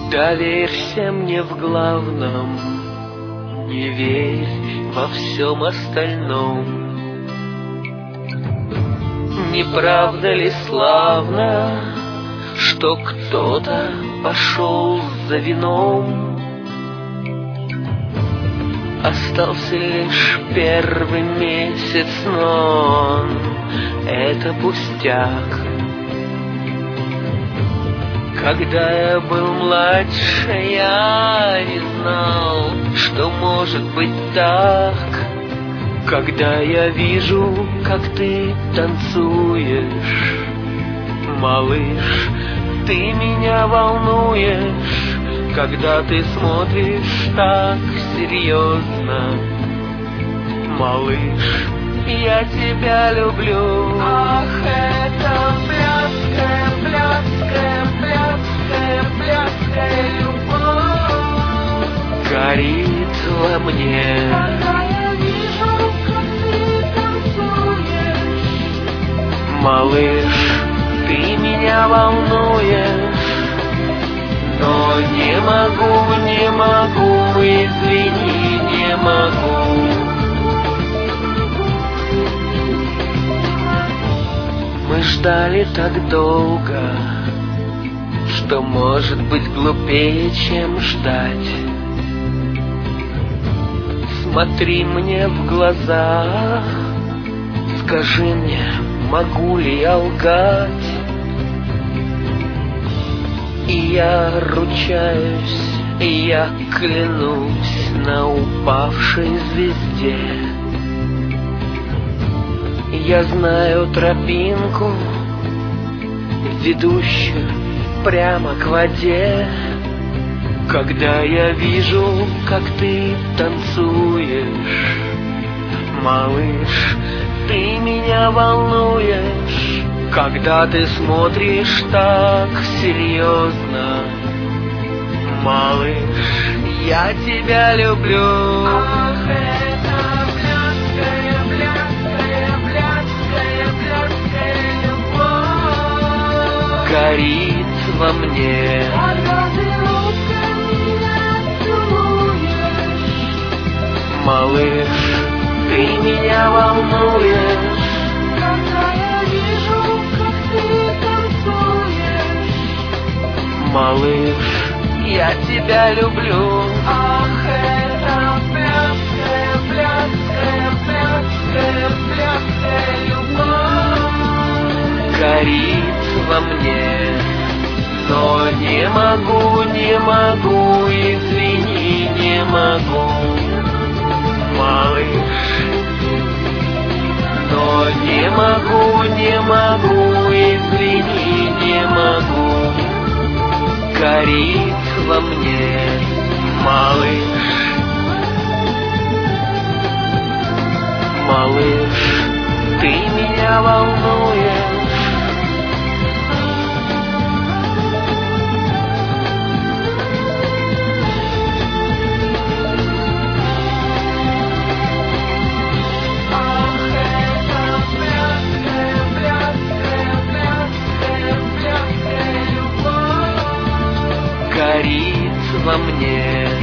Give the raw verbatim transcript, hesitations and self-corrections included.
Доверься мне в главном, не верь во всем остальном. Не правда ли славно, что кто-то пошел за вином? Остался лишь первый месяц, но он — это пустяк. Когда я был младше, я не знал, что может быть так. Когда я вижу, как ты танцуешь, малыш, ты меня волнуешь. Когда ты смотришь так серьезно, малыш, я тебя люблю. Ах, это блядская, блядская, блядская, блядская любовь горит во мне. Когда я вижу, как ты танцуешь, малыш, ты меня волнуешь. Но не могу, не могу, извини, не могу. Мы ждали так долго, что может быть глупее, чем ждать. Смотри мне в глаза, скажи мне, могу ли я лгать? И я ручаюсь, и я клянусь на упавшей звезде. Я знаю тропинку, ведущую прямо к воде. Когда я вижу, как ты танцуешь, малыш, ты меня волнуешь. Когда ты смотришь так серьезно, малыш, я тебя люблю. Ах, это блядская, блядская, блядская, блядская любовь горит во мне. Когда ты руками меня целуешь, малыш, ты меня волнуешь. Когда я вижу, как ты танцуешь, малыш, я тебя люблю. Ах, это блядская, блядская, блядская, блядская любовь горит во мне. Но не могу, не могу, извини, не могу, малыш. Но не могу, не могу, извини, не могу, горит во мне, малыш. Малыш, ты меня волнуешь. Горит во мне.